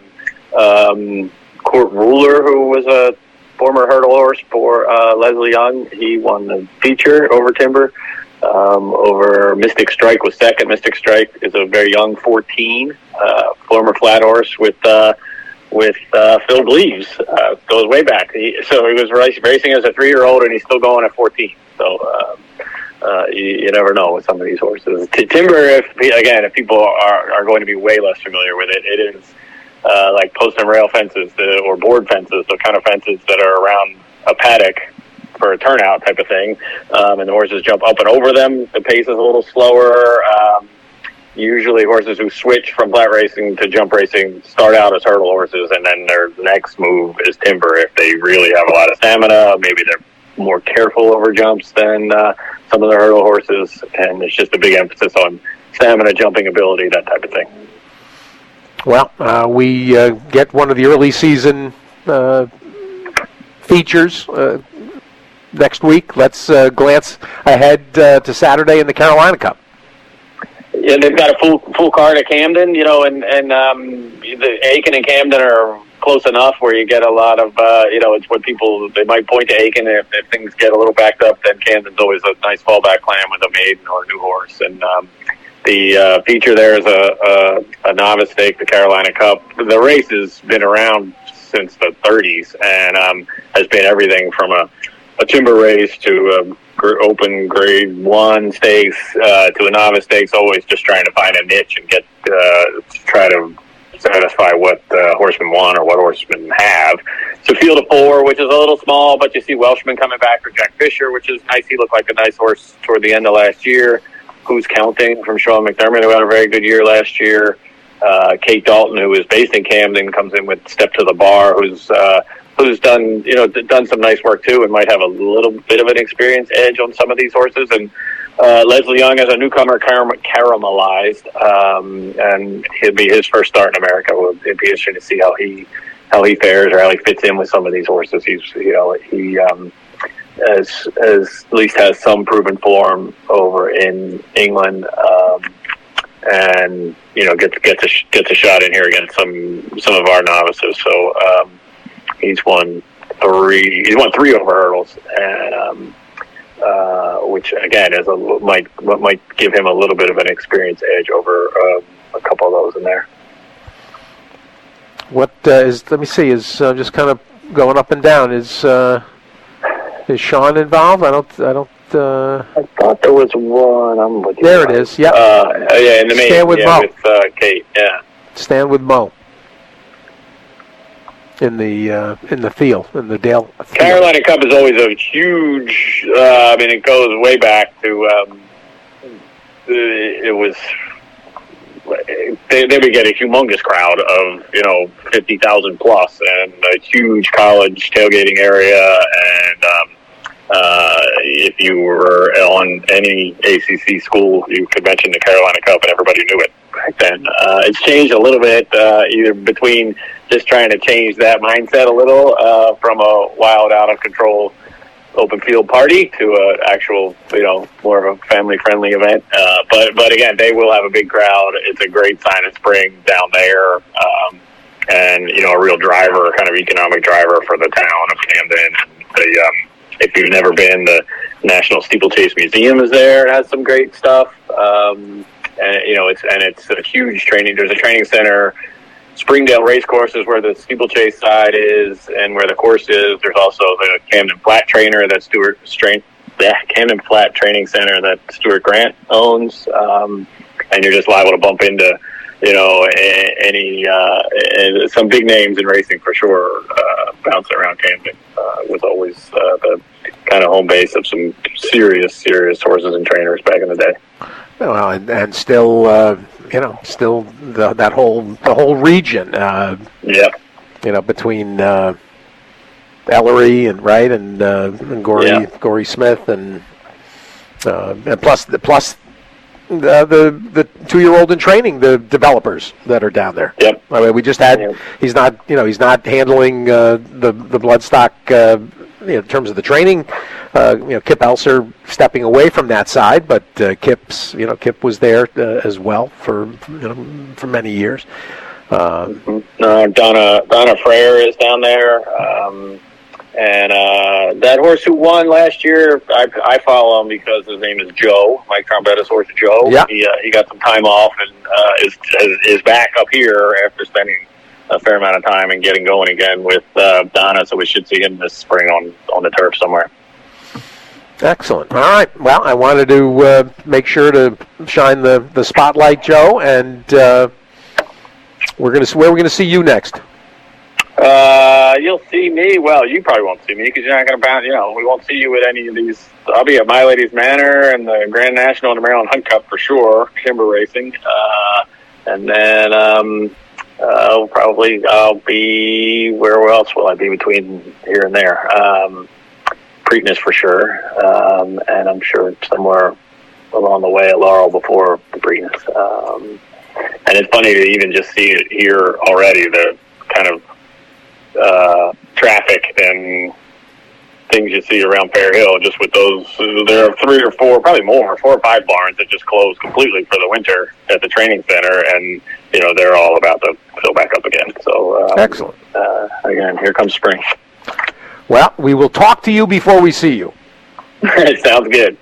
um, Court Ruler, who was a former hurdle horse for uh, Leslie Young, he won the feature over timber. Um, over Mystic Strike was second. Mystic Strike is a very young fourteen, uh, former flat horse with uh, with uh, Phil Gleaves. Uh, goes way back. He, so he was race, racing as a three-year-old, and he's still going at fourteen. So uh, uh, you, you never know with some of these horses. T- timber, if again, if people are, are going to be way less familiar with it, it is uh, like post and rail fences the, or board fences, the kind of fences that are around a paddock for a turnout type of thing, um, and the horses jump up and over them. The pace is a little slower. Um, usually horses who switch from flat racing to jump racing start out as hurdle horses, and then their next move is timber if they really have a lot of stamina. Maybe they're more careful over jumps than uh, some of the hurdle horses, and it's just a big emphasis on stamina, jumping ability, that type of thing. Well, uh, we uh, get one of the early season uh, features uh, next week. Let's uh, glance ahead uh, to Saturday in the Carolina Cup. Yeah, they've got a full full card at Camden, you know, and and um, the Aiken and Camden are close enough where you get a lot of, uh, you know, it's what people they might point to Aiken if, if things get a little backed up. Then Camden's always a nice fallback plan with a maiden or a new horse, and um, the uh, feature there is a, a a novice stake, the Carolina Cup. The race has been around since the thirties and um, has been everything from a a timber race to a open grade one stakes uh, to a novice stakes, always just trying to find a niche and get uh, to try to satisfy what uh, horsemen want or what horsemen have. It's a field of four, which is a little small, but you see Welshman coming back for Jack Fisher, which is nice. He looked like a nice horse toward the end of last year. Who's Counting from Sean McDermott, who had a very good year last year. Uh, Kate Dalton, who is based in Camden, comes in with Step to the Bar, who's uh, who's done, you know, done some nice work too, and might have a little bit of an experience edge on some of these horses. And uh, Leslie Young, as a newcomer, caram- caramelized, um, and he'll be his first start in America. It'll be interesting to see how he how he fares or how he fits in with some of these horses. He's, you know, he um, as as at least has some proven form over in England. Um, and you know gets gets a gets a shot in here against some some of our novices. So um, he's won three. He's won three over hurdles, and um, uh, which again is a might might give him a little bit of an experience edge over uh, a couple of those in there. What uh, is? Let me see. Is uh, just kind of going up and down. Is uh, is Sean involved? I don't. I don't. Uh, I thought there was one. I'm looking. There it is. Yep. Uh, yeah, in the main. Stand with yeah, Mo. With uh, Kate. Yeah. Stand with Mo. In the uh, in the field, in the Dale. Field. Carolina Cup is always a huge. Uh, I mean, it goes way back to. Um, it was. They, they would get a humongous crowd of, you know, fifty thousand plus, and a huge college tailgating area. And um, uh, if you were on any A C C school, you could mention the Carolina Cup, and everybody knew it back then. Uh, it's changed a little bit, uh, either between just trying to change that mindset a little uh, from a wild, out of control open field party to an actual, you know, more of a family-friendly event. Uh, but, but again, they will have a big crowd. It's a great sign of spring down there. Um, and, you know, a real driver, kind of economic driver for the town of Camden. The, um, if you've never been, the National Steeplechase Museum is there. It has some great stuff. Um, and, you know, it's, and it's a huge training. There's a training center. Springdale Racecourse is where the steeplechase side is, and where the course is. There's also the Camden Flat Trainer that Stuart Strain, the Camden Flat Training Center that Stuart Grant owns, um, and you're just liable to bump into, you know, a, any uh, some big names in racing for sure. Uh, bouncing around Camden uh, was always uh, the kind of home base of some serious, serious horses and trainers back in the day. Well, and, and still, uh, you know, still the, that whole the whole region. Uh, yeah. You know, between uh, Ellery and right and, uh, and Gory yeah. Gory Smith and uh, and plus the plus the the, the two year old in training, the developers that are down there. Yep. I mean, we just had. Yep. He's not, you know, he's not handling uh, the the bloodstock. Uh, You know, in terms of the training, uh, you know, Kip Elser stepping away from that side, but uh, Kip's, you know, Kip was there uh, as well for, you know, for many years. Uh, mm-hmm. uh, Donna Donna Freyer is down there, um, and uh, that horse who won last year, I, I follow him because his name is Joe, Mike Trombetta's horse, Joe. Yeah. He uh, he got some time off and uh, is is back up here after spending a fair amount of time and getting going again with uh, Donna, so we should see him this spring on, on the turf somewhere. Excellent. All right. Well, I wanted to uh, make sure to shine the, the spotlight, Joe, and uh, we're gonna where are we gonna see you next? Uh, you'll see me. Well, you probably won't see me because you're not going to bounce. You know, we won't see you at any of these. I'll be at My Lady's Manor and the Grand National and the Maryland Hunt Cup for sure. Timber racing, uh, and then. Um, Uh, probably I'll be, where else will I be between here and there? Um, Preakness for sure, um, and I'm sure somewhere along the way at Laurel before the Preakness. Um, and it's funny to even just see it here already, the kind of uh, traffic and things you see around Fair Hill, just with those, there are three or four, probably more, four or five barns that just closed completely for the winter at the training center, and, you know, they're all about to fill back up again. So, um, excellent. Uh, again, here comes spring. Well, we will talk to you before we see you. Sounds good.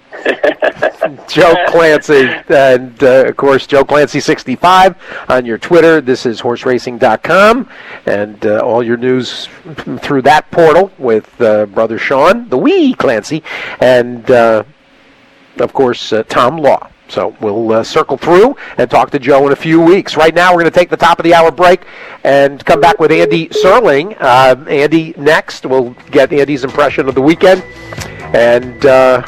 Joe Clancy, and uh, of course, Joe Clancy sixty-five on your Twitter. This is horse racing dot com, and uh, all your news through that portal with uh, Brother Sean, the wee Clancy, and uh, of course, uh, Tom Law. So we'll uh, circle through and talk to Joe in a few weeks. Right now, we're going to take the top of the hour break and come back with Andy Serling. Uh, Andy next. We'll get Andy's impression of the weekend. And uh,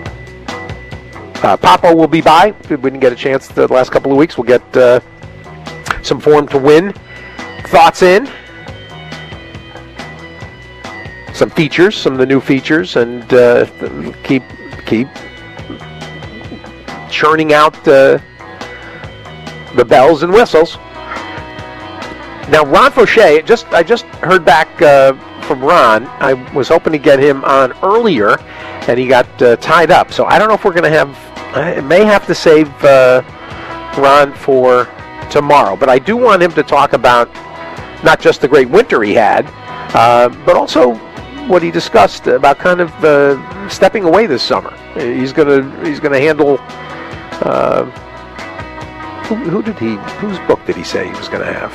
uh, Papa will be by. We didn't get a chance the last couple of weeks. We'll get uh, some Form to Win thoughts in. some features, some of the new features, and uh, keep keep churning out uh, the bells and whistles. Now, Ron Fauché, just I just heard back uh, from Ron. I was hoping to get him on earlier, and he got uh, tied up. So I don't know if we're going to have. I may have to save uh, Ron for tomorrow. But I do want him to talk about not just the great winter he had, uh, but also what he discussed about kind of uh, stepping away this summer. He's gonna he's gonna handle. Uh, who, who did he? Whose book did he say he was going to have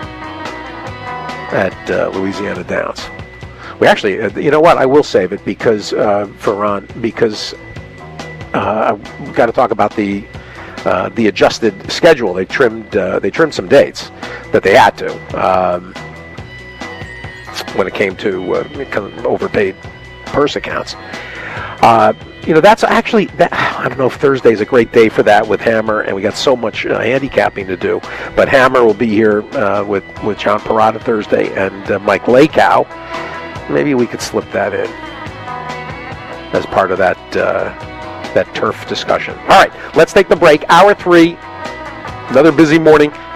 at uh, Louisiana Downs? We actually, uh, you know what? I will save it because uh, for Ron because uh, I've got to talk about the uh, the adjusted schedule. They trimmed uh, they trimmed some dates that they had to um, when it came to uh, kind of overpaid purse accounts. Uh, you know, that's actually, that, I don't know if Thursday's a great day for that with Hammer, and we got so much uh, handicapping to do. But Hammer will be here uh, with, with John Parada Thursday and uh, Mike Lakow. Maybe we could slip that in as part of that uh, that turf discussion. All right, let's take the break. Hour three, another busy morning.